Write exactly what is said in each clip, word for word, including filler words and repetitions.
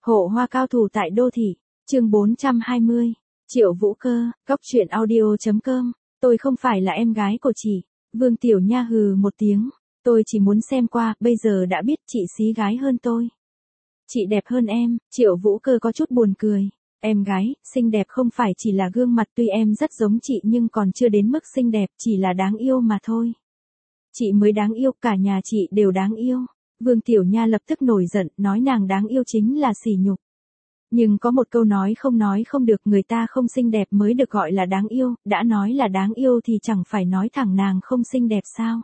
Hộ hoa cao thủ tại đô thị, chương bốn trăm hai mươi. Triệu Vũ Cơ, Cóc truyện audio chấm com. Tôi không phải là em gái của chị. Vương Tiểu Nha hừ một tiếng. Tôi chỉ muốn xem qua, bây giờ đã biết chị xí gái hơn tôi. Chị đẹp hơn em. Triệu Vũ Cơ có chút buồn cười. Em gái, xinh đẹp không phải chỉ là gương mặt, tuy em rất giống chị nhưng còn chưa đến mức xinh đẹp, chỉ là đáng yêu mà thôi. Chị mới đáng yêu, cả nhà chị đều đáng yêu. Vương Tiểu Nha lập tức nổi giận, nói nàng đáng yêu chính là sỉ nhục. Nhưng có một câu nói không nói không được, người ta không xinh đẹp mới được gọi là đáng yêu, đã nói là đáng yêu thì chẳng phải nói thẳng nàng không xinh đẹp sao?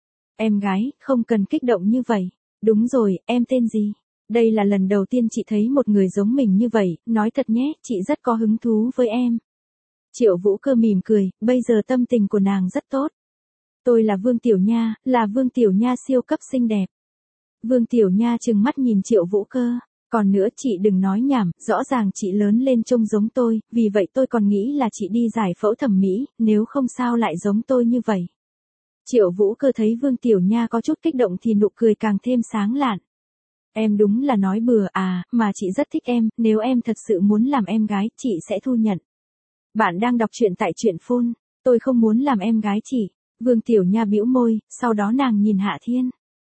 Em gái, không cần kích động như vậy. Đúng rồi, em tên gì? Đây là lần đầu tiên chị thấy một người giống mình như vậy, nói thật nhé, chị rất có hứng thú với em. Triệu Vũ Cơ mỉm cười, bây giờ tâm tình của nàng rất tốt. Tôi là Vương Tiểu Nha, là Vương Tiểu Nha siêu cấp xinh đẹp. Vương Tiểu Nha trừng mắt nhìn Triệu Vũ Cơ. Còn nữa chị đừng nói nhảm, rõ ràng chị lớn lên trông giống tôi, vì vậy tôi còn nghĩ là chị đi giải phẫu thẩm mỹ, nếu không sao lại giống tôi như vậy. Triệu Vũ Cơ thấy Vương Tiểu Nha có chút kích động thì nụ cười càng thêm sáng lạn. Em đúng là nói bừa à, mà chị rất thích em, nếu em thật sự muốn làm em gái, chị sẽ thu nhận. Bạn đang đọc truyện tại truyện phun, tôi không muốn làm em gái chị. Vương Tiểu Nha bĩu môi, sau đó nàng nhìn Hạ Thiên.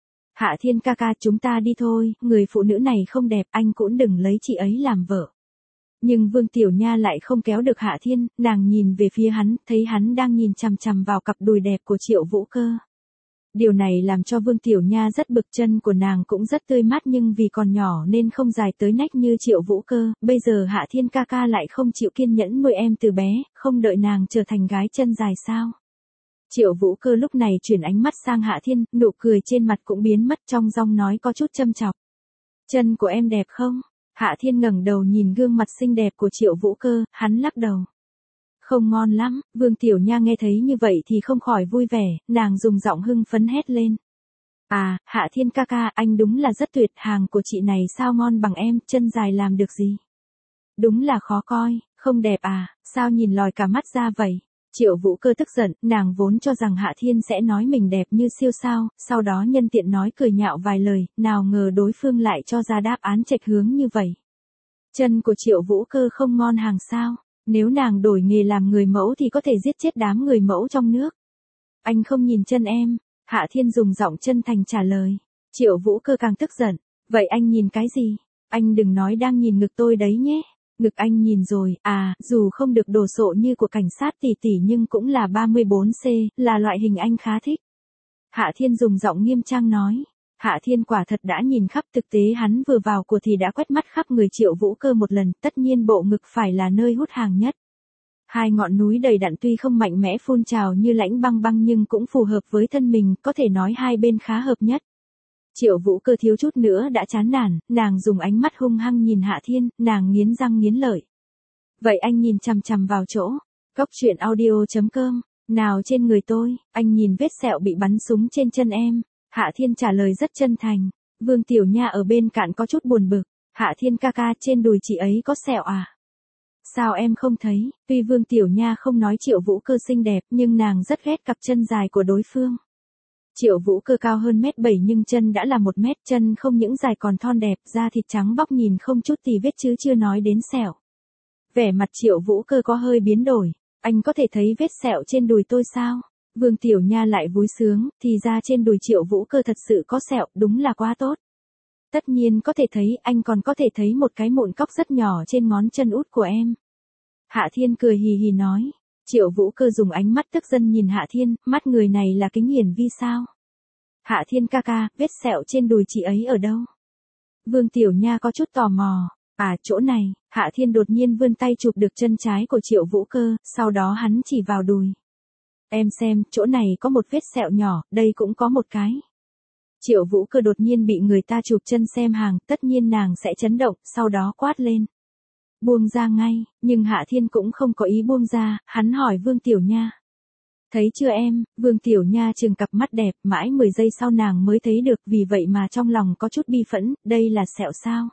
Hạ Thiên ca ca, chúng ta đi thôi, người phụ nữ này không đẹp, anh cũng đừng lấy chị ấy làm vợ. Nhưng Vương Tiểu Nha lại không kéo được Hạ Thiên, nàng nhìn về phía hắn, thấy hắn đang nhìn chằm chằm vào cặp đùi đẹp của Triệu Vũ Cơ. Điều này làm cho Vương Tiểu Nha rất bực, chân của nàng cũng rất tươi mát nhưng vì còn nhỏ nên không dài tới nách như Triệu Vũ Cơ, bây giờ Hạ Thiên ca ca lại không chịu kiên nhẫn nuôi em từ bé, không đợi nàng trở thành gái chân dài sao? Triệu Vũ Cơ lúc này chuyển ánh mắt sang Hạ Thiên, nụ cười trên mặt cũng biến mất, trong giọng nói có chút châm chọc. Chân của em đẹp không? Hạ Thiên ngẩng đầu nhìn gương mặt xinh đẹp của Triệu Vũ Cơ, hắn lắc đầu. Không ngon lắm. Vương Tiểu Nha nghe thấy như vậy thì không khỏi vui vẻ, nàng dùng giọng hưng phấn hét lên. À, Hạ Thiên ca ca, anh đúng là rất tuyệt, hàng của chị này sao ngon bằng em, chân dài làm được gì? Đúng là khó coi, không đẹp à, sao nhìn lòi cả mắt ra vậy? Triệu Vũ Cơ tức giận, nàng vốn cho rằng Hạ Thiên sẽ nói mình đẹp như siêu sao, sau đó nhân tiện nói cười nhạo vài lời, nào ngờ đối phương lại cho ra đáp án chệch hướng như vậy. Chân của Triệu Vũ Cơ không ngon hàng sao? Nếu nàng đổi nghề làm người mẫu thì có thể giết chết đám người mẫu trong nước. Anh không nhìn chân em. Hạ Thiên dùng giọng chân thành trả lời. Triệu Vũ Cơ càng tức giận. Vậy anh nhìn cái gì? Anh đừng nói đang nhìn ngực tôi đấy nhé. Ngực anh nhìn rồi, à, dù không được đồ sộ như của cảnh sát tỷ tỷ nhưng cũng là ba mươi bốn C, là loại hình anh khá thích. Hạ Thiên dùng giọng nghiêm trang nói. Hạ Thiên quả thật đã nhìn khắp, thực tế hắn vừa vào của thì đã quét mắt khắp người Triệu Vũ Cơ một lần, tất nhiên bộ ngực phải là nơi hút hàng nhất. Hai ngọn núi đầy đặn tuy không mạnh mẽ phun trào như lãnh băng băng nhưng cũng phù hợp với thân mình, có thể nói hai bên khá hợp nhất. Triệu Vũ Cơ thiếu chút nữa đã chán nản, nàng dùng ánh mắt hung hăng nhìn Hạ Thiên, nàng nghiến răng nghiến lợi. Vậy anh nhìn chằm chằm vào chỗ. Cóc truyện audio chấm com. Nào trên người tôi, anh nhìn vết sẹo bị bắn súng trên chân em. Hạ Thiên trả lời rất chân thành. Vương Tiểu Nha ở bên cạnh có chút buồn bực. Hạ Thiên ca ca, trên đùi chị ấy có sẹo à? Sao em không thấy? Tuy Vương Tiểu Nha không nói Triệu Vũ Cơ xinh đẹp nhưng nàng rất ghét cặp chân dài của đối phương. Triệu Vũ Cơ cao hơn mét bảy nhưng chân đã là một mét, chân không những dài còn thon đẹp, da thịt trắng bóc nhìn không chút tì vết chứ chưa nói đến sẹo. Vẻ mặt Triệu Vũ Cơ có hơi biến đổi. Anh có thể thấy vết sẹo trên đùi tôi sao? Vương Tiểu Nha lại vui sướng, thì ra trên đùi Triệu Vũ Cơ thật sự có sẹo, đúng là quá tốt. Tất nhiên có thể thấy, anh còn có thể thấy một cái mụn cóc rất nhỏ trên ngón chân út của em. Hạ Thiên cười hì hì nói. Triệu Vũ Cơ dùng ánh mắt tức giận nhìn Hạ Thiên, mắt người này là kính hiển vi sao? Hạ Thiên ca ca, vết sẹo trên đùi chị ấy ở đâu? Vương Tiểu Nha có chút tò mò. À, chỗ này. Hạ Thiên đột nhiên vươn tay chụp được chân trái của Triệu Vũ Cơ, sau đó hắn chỉ vào đùi. Em xem, chỗ này có một vết sẹo nhỏ, đây cũng có một cái. Triệu Vũ Cơ đột nhiên bị người ta chụp chân xem hàng, tất nhiên nàng sẽ chấn động, sau đó quát lên. Buông ra ngay, nhưng Hạ Thiên cũng không có ý buông ra, hắn hỏi Vương Tiểu Nha. Thấy chưa em? Vương Tiểu Nha trừng cặp mắt đẹp, mãi mười giây sau nàng mới thấy được, vì vậy mà trong lòng có chút bi phẫn, đây là sẹo sao?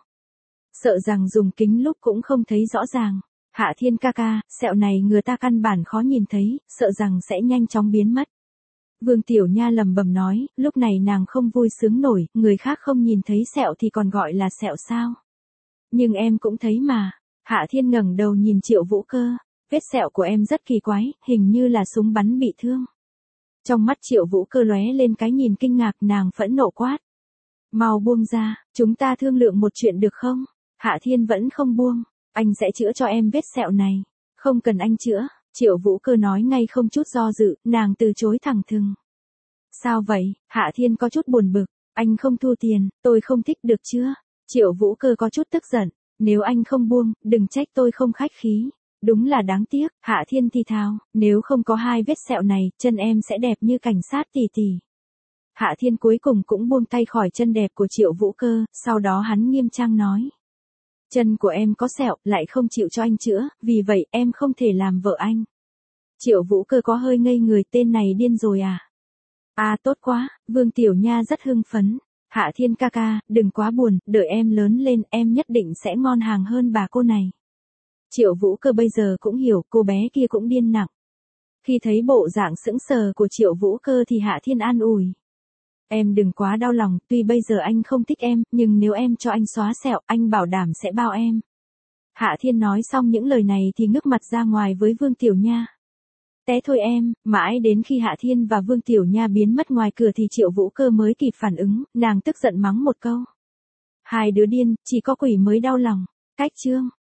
Sợ rằng dùng kính lúc cũng không thấy rõ ràng. Hạ Thiên ca ca, sẹo này người ta căn bản khó nhìn thấy, sợ rằng sẽ nhanh chóng biến mất. Vương Tiểu Nha lầm bầm nói, lúc này nàng không vui sướng nổi, người khác không nhìn thấy sẹo thì còn gọi là sẹo sao? Nhưng em cũng thấy mà. Hạ Thiên ngẩng đầu nhìn Triệu Vũ Cơ. Vết sẹo của em rất kỳ quái, hình như là súng bắn bị thương. Trong mắt Triệu Vũ Cơ lóe lên cái nhìn kinh ngạc, nàng phẫn nộ quát. Mau buông ra, chúng ta thương lượng một chuyện được không? Hạ Thiên vẫn không buông. Anh sẽ chữa cho em vết sẹo này. Không cần anh chữa. Triệu Vũ Cơ nói ngay không chút do dự, nàng từ chối thẳng thừng. Sao vậy? Hạ Thiên có chút buồn bực. Anh không thu tiền, tôi không thích được chưa? Triệu Vũ Cơ có chút tức giận. Nếu anh không buông, đừng trách tôi không khách khí. Đúng là đáng tiếc. Hạ Thiên thì thào, nếu không có hai vết sẹo này, chân em sẽ đẹp như cảnh sát tỷ tỷ. Hạ Thiên cuối cùng cũng buông tay khỏi chân đẹp của Triệu Vũ Cơ, sau đó hắn nghiêm trang nói. Chân của em có sẹo, lại không chịu cho anh chữa, vì vậy em không thể làm vợ anh. Triệu Vũ Cơ có hơi ngây người, tên này điên rồi à? À tốt quá, Vương Tiểu Nha rất hưng phấn. Hạ Thiên ca ca, đừng quá buồn, đợi em lớn lên em nhất định sẽ ngon hàng hơn bà cô này. Triệu Vũ Cơ bây giờ cũng hiểu, cô bé kia cũng điên nặng. Khi thấy bộ dạng sững sờ của Triệu Vũ Cơ thì Hạ Thiên an ủi. Em đừng quá đau lòng, tuy bây giờ anh không thích em, nhưng nếu em cho anh xóa sẹo, anh bảo đảm sẽ bao em. Hạ Thiên nói xong những lời này thì ngước mặt ra ngoài với Vương Tiểu Nha. Té thôi em, mãi đến khi Hạ Thiên và Vương Tiểu Nha biến mất ngoài cửa thì Triệu Vũ Cơ mới kịp phản ứng, nàng tức giận mắng một câu. Hai đứa điên, chỉ có quỷ mới đau lòng. Cách chương.